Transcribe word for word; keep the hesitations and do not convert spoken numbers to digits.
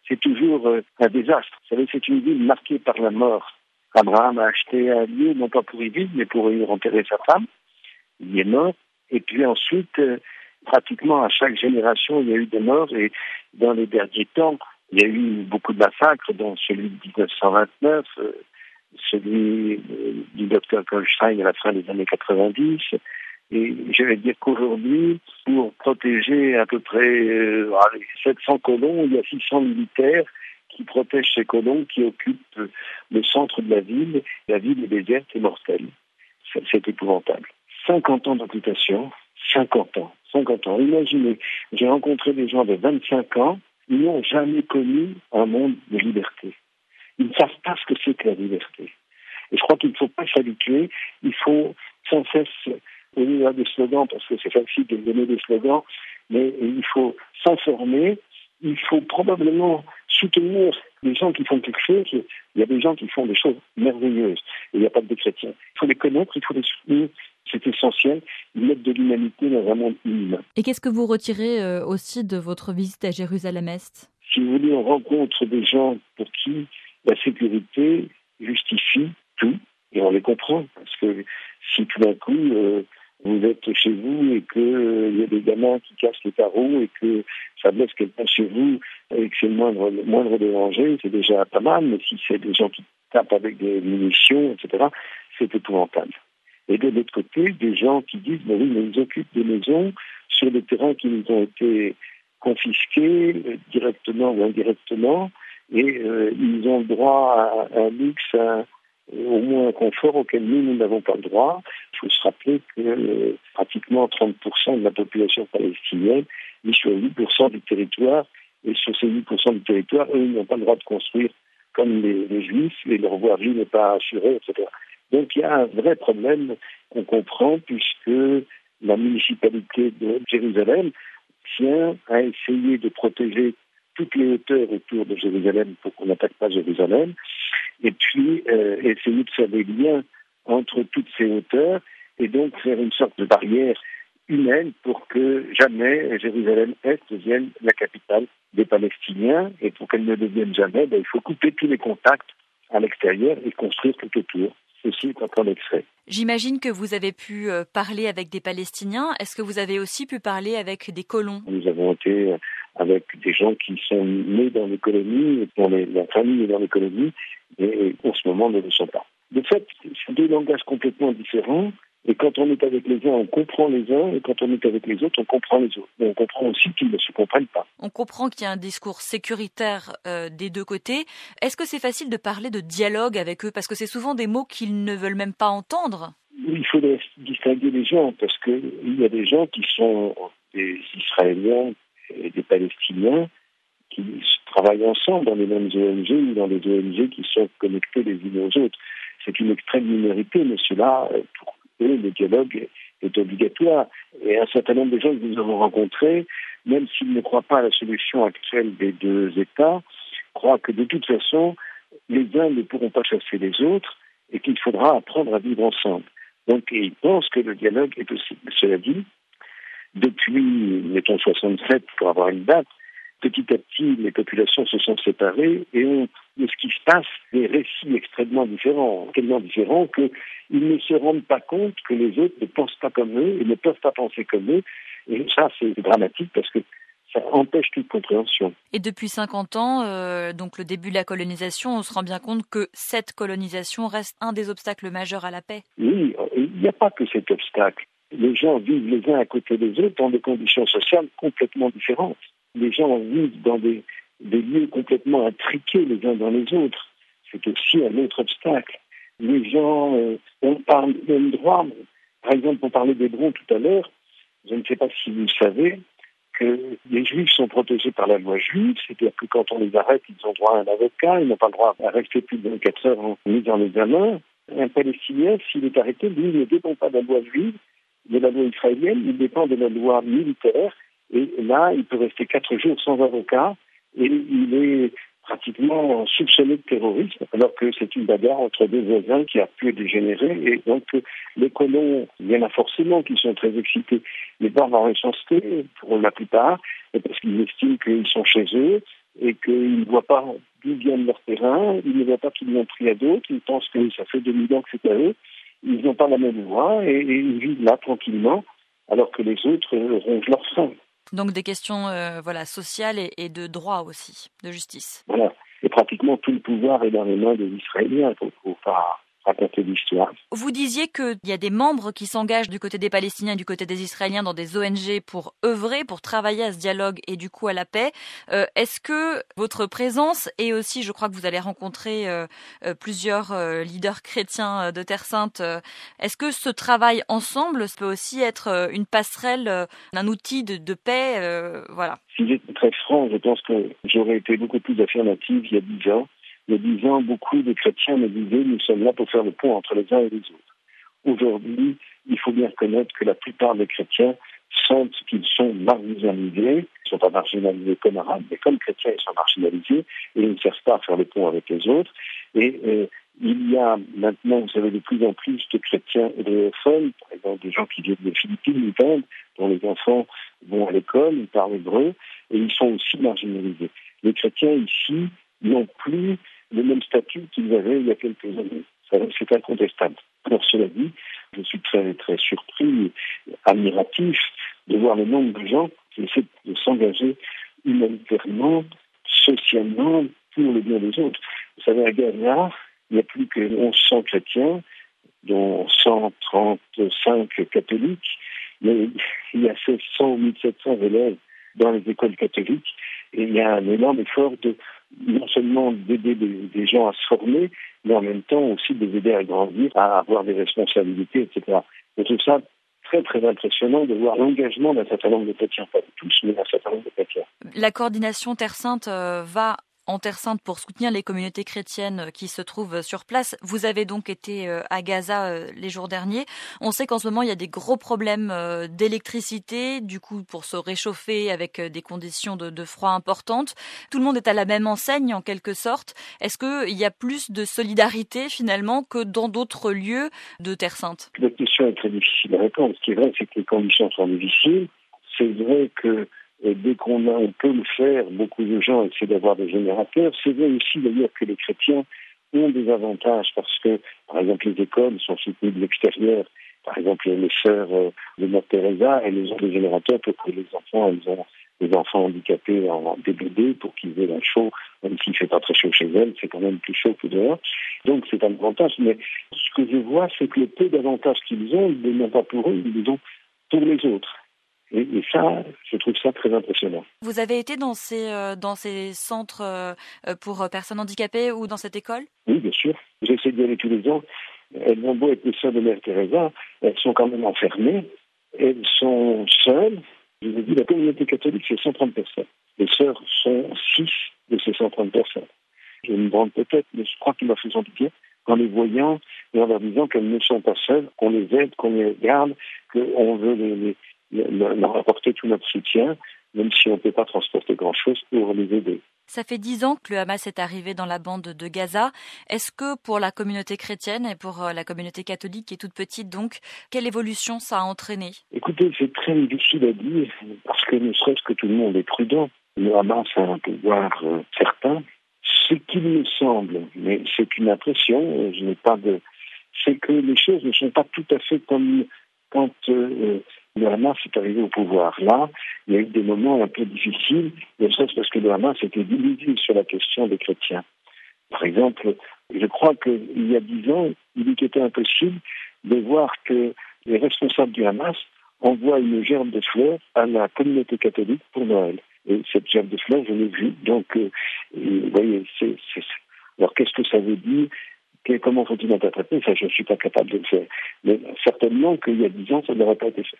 c'est toujours euh, un désastre. Vous savez, c'est une ville marquée par la mort. Abraham a acheté un lieu, non pas pour y vivre, mais pour y enterrer sa femme. Il y est mort. Et puis ensuite, euh, pratiquement à chaque génération, il y a eu des morts. Et dans les derniers temps, il y a eu beaucoup de massacres, dont celui de dix-neuf cent vingt-neuf, euh, celui euh, du docteur Goldstein à la fin des années quatre-vingt-dix. Et je vais dire qu'aujourd'hui, pour protéger à peu près euh, sept cents colons, il y a six cents militaires qui protègent ces colons, qui occupent le centre de la ville. La ville est déserte et mortelle. C'est, c'est épouvantable. cinquante ans d'occupation, cinquante ans, cinquante ans. Imaginez, j'ai rencontré des gens de vingt-cinq ans, ils n'ont jamais connu un monde de liberté. Ils ne savent pas ce que c'est que la liberté. Et je crois qu'il ne faut pas s'habituer, il faut sans cesse, au niveau des slogans, parce que c'est facile de donner des slogans, mais il faut s'informer, il faut probablement soutenir les gens qui font quelque chose. Il y a des gens qui font des choses merveilleuses, et il n'y a pas que des chrétiens. Il faut les connaître, il faut les soutenir, c'est essentiel, mettre de l'humanité dans un monde inhumain. Et qu'est-ce que vous retirez euh, aussi de votre visite à Jérusalem-Est ? Si vous voulez, on rencontre des gens pour qui la sécurité justifie tout, et on les comprend, parce que si tout d'un coup, euh, vous êtes chez vous et qu'il euh, y a des gamins qui cassent les carreaux et que ça blesse quelqu'un chez vous et que c'est le moindre, le moindre danger, c'est déjà pas mal, mais si c'est des gens qui tapent avec des munitions, et cetera, c'est épouvantable. Et de l'autre côté, des gens qui disent, ben oui, mais ils occupent des maisons sur des terrains qui nous ont été confisqués euh, directement ou indirectement, et euh, ils ont le droit à un luxe, à, au moins un confort auquel nous, nous n'avons pas le droit. Il faut se rappeler que euh, pratiquement trente pour cent de la population palestinienne vit sur huit pour cent du territoire, et sur ces huit pour cent du territoire, eux, ils n'ont pas le droit de construire comme les, les Juifs, et leur voirie n'est pas assurée, et cetera. Donc il y a un vrai problème qu'on comprend, puisque la municipalité de Jérusalem tient à essayer de protéger toutes les hauteurs autour de Jérusalem pour qu'on n'attaque pas Jérusalem, et puis euh, essayer de faire des liens entre toutes ces hauteurs, et donc faire une sorte de barrière humaine pour que jamais Jérusalem-Est devienne la capitale des Palestiniens, et pour qu'elle ne devienne jamais, ben, il faut couper tous les contacts à l'extérieur et construire tout autour. Ceci est en train d'être fait. J'imagine que vous avez pu parler avec des Palestiniens. Est-ce que vous avez aussi pu parler avec des colons ? Nous avons été avec des gens qui sont nés dans les colonies, dont les, la famille est dans les colonies, et en ce moment ne le sont pas. De fait, c'est deux langages complètement différents, et quand on est avec les uns, on comprend les uns, et quand on est avec les autres, on comprend les autres. Mais on comprend aussi qu'ils ne se comprennent pas. On comprend qu'il y a un discours sécuritaire euh, des deux côtés. Est-ce que c'est facile de parler de dialogue avec eux ? Parce que c'est souvent des mots qu'ils ne veulent même pas entendre. Il faudrait distinguer les gens, parce qu'il y a des gens qui sont des Israéliens et des Palestiniens qui travaillent ensemble dans les mêmes O N G ou dans les O N G qui sont connectés les unes aux autres. C'est une extrême minorité, mais cela, pour eux, le dialogue est obligatoire. Et un certain nombre de gens que nous avons rencontrés, même s'ils ne croient pas à la solution actuelle des deux États, croient que de toute façon, les uns ne pourront pas chasser les autres et qu'il faudra apprendre à vivre ensemble. Donc, ils pensent que le dialogue est possible. Cela dit, depuis, mettons, soixante-sept, pour avoir une date, petit à petit, les populations se sont séparées et ont, de ce qui se passe, des récits extrêmement différents, tellement différents qu'ils ne se rendent pas compte que les autres ne pensent pas comme eux et ne peuvent pas penser comme eux. Et ça, c'est dramatique parce que ça empêche toute compréhension. Et depuis cinquante ans, euh, donc le début de la colonisation, on se rend bien compte que cette colonisation reste un des obstacles majeurs à la paix. Oui, il n'y a pas que cet obstacle. Les gens vivent les uns à côté des autres dans des conditions sociales complètement différentes. Les gens vivent dans des, des lieux complètement intriqués les uns dans les autres. C'est aussi un autre obstacle. Les gens, euh, on parle de même droit. Par exemple, on parlait d'Hébron tout à l'heure. Je ne sais pas si vous savez que les Juifs sont protégés par la loi juive, c'est-à-dire que quand on les arrête, ils ont droit à un avocat, ils n'ont pas le droit à rester plus de vingt-quatre heures en mis en examen. Un Palestinien, s'il est arrêté, lui, ne dépend pas de la loi juive, de la loi israélienne, il dépend de la loi militaire, et là, il peut rester quatre jours sans avocat, et il est pratiquement soupçonné de terrorisme, alors que c'est une bagarre entre deux voisins qui a pu dégénérer, et donc les colons, il y en a forcément qui sont très excités, mais par leur méchanceté, pour la plupart, parce qu'ils estiment qu'ils sont chez eux, et qu'ils ne voient pas d'où viennent leurs terrains, ils ne voient pas qu'ils l'ont pris à d'autres, ils pensent que ça fait deux mille ans que c'est à eux, ils n'ont pas la même voix et, et ils vivent là tranquillement, alors que les autres euh, rongent leur faim. Donc des questions euh, voilà, sociales et, et de droit aussi, de justice. Voilà. Et pratiquement tout le pouvoir est dans les mains des Israéliens, il ne faut pas raconter l'histoire. Vous disiez qu'il y a des membres qui s'engagent du côté des Palestiniens et du côté des Israéliens dans des O N G pour œuvrer, pour travailler à ce dialogue et du coup à la paix. Euh, est-ce que votre présence et aussi, je crois que vous allez rencontrer euh, euh, plusieurs euh, leaders chrétiens de Terre Sainte, euh, est-ce que ce travail ensemble peut aussi être euh, une passerelle, euh, un outil de, de paix euh, voilà. Si j'étais très franc, je pense que j'aurais été beaucoup plus affirmative il y a dix ans. Il y a dix ans, beaucoup de chrétiens me disaient « nous sommes là pour faire le pont entre les uns et les autres ». Aujourd'hui, il faut bien reconnaître que la plupart des chrétiens sentent qu'ils sont marginalisés. Ils ne sont pas marginalisés comme arabes, mais comme chrétiens, ils sont marginalisés et ils ne servent pas à faire le pont avec les autres. Et euh, il y a maintenant, vous savez, de plus en plus de chrétiens hébreux-phones, par exemple des gens qui viennent des Philippines ou d'Inde, dont les enfants vont à l'école, ils parlent hébreu, et ils sont aussi marginalisés. Les chrétiens ici n'ont plus le même statut qu'ils avaient il y a quelques années. C'est incontestable. Alors cela dit, je suis très très surpris, admiratif de voir le nombre de gens qui essaient de s'engager humanitairement, socialement, pour le bien des autres. Vous savez, à Gaza, il n'y a plus que mille cent chrétiens, dont cent trente-cinq catholiques, mais il y a seize cents ou mille sept cents élèves dans les écoles catholiques, et il y a un énorme effort de non seulement d'aider des, des gens à se former, mais en même temps aussi de les aider à grandir, à avoir des responsabilités, et cetera. Je trouve ça très très impressionnant de voir l'engagement d'un certain nombre de chrétiens, pas de tous, mais d'un certain nombre de chrétiens. La coordination Terre Sainte euh, va en Terre Sainte pour soutenir les communautés chrétiennes qui se trouvent sur place. Vous avez donc été à Gaza les jours derniers. On sait qu'en ce moment, il y a des gros problèmes d'électricité, du coup, pour se réchauffer avec des conditions de, de froid importantes. Tout le monde est à la même enseigne, en quelque sorte. Est-ce qu'il y a plus de solidarité, finalement, que dans d'autres lieux de Terre Sainte? La question est très difficile à répondre. Ce qui est vrai, c'est que les conditions sont difficiles. C'est vrai que et dès qu'on a, on peut le faire, beaucoup de gens essaient d'avoir des générateurs. C'est vrai aussi d'ailleurs que les chrétiens ont des avantages parce que, par exemple, les écoles sont soutenues de l'extérieur. Par exemple, les sœurs de Mère Teresa, elles ont des générateurs pour que les enfants, elles ont des enfants handicapés en D B D pour qu'ils aient un chaud, même s'il ne fait pas très chaud chez elles, c'est quand même plus chaud que dehors. Donc c'est un avantage. Mais ce que je vois, c'est que le peu d'avantages qu'ils ont, ils ne les ont pas pour eux, ils les ont pour les autres. Et, et ça, je trouve ça très impressionnant. Vous avez été dans ces, euh, dans ces centres euh, pour personnes handicapées ou dans cette école? Oui, bien sûr. J'essaie d'y aller tous les ans. Elles ont beau être les sœurs de Mère Teresa, elles sont quand même enfermées. Elles sont seules. Je vous ai dit, la communauté catholique, c'est cent trente personnes. Les sœurs sont six de ces cent trente personnes. Je me branle peut-être, mais je crois qu'ils leur faisons du bien en les voyant et en leur disant qu'elles ne sont pas seules, qu'on les aide, qu'on les garde, qu'on veut les, les leur apporter tout notre soutien, même si on ne peut pas transporter grand-chose pour les aider. Ça fait dix ans que le Hamas est arrivé dans la bande de Gaza. Est-ce que pour la communauté chrétienne et pour la communauté catholique qui est toute petite, donc, quelle évolution ça a entraîné? Écoutez, c'est très difficile à dire, parce que ne serait-ce que tout le monde est prudent. Le Hamas a un pouvoir euh, certain. Ce qu'il me semble, mais c'est une impression, je n'ai pas de... c'est que les choses ne sont pas tout à fait comme quand euh, le Hamas est arrivé au pouvoir. Là, il y a eu des moments un peu difficiles, ne serait-ce parce que le Hamas était divisé sur la question des chrétiens. Par exemple, je crois qu'il y a dix ans, il eût été impossible de voir que les responsables du Hamas envoient une gerbe de fleurs à la communauté catholique pour Noël. Et cette gerbe de fleurs, je l'ai vue. Donc, euh, vous voyez, c'est, c'est... alors qu'est-ce que ça veut dire? Comment faut-il interpréter? Ça, je ne suis pas capable de le faire. Mais certainement qu'il y a dix ans, ça n'aurait pas été fait.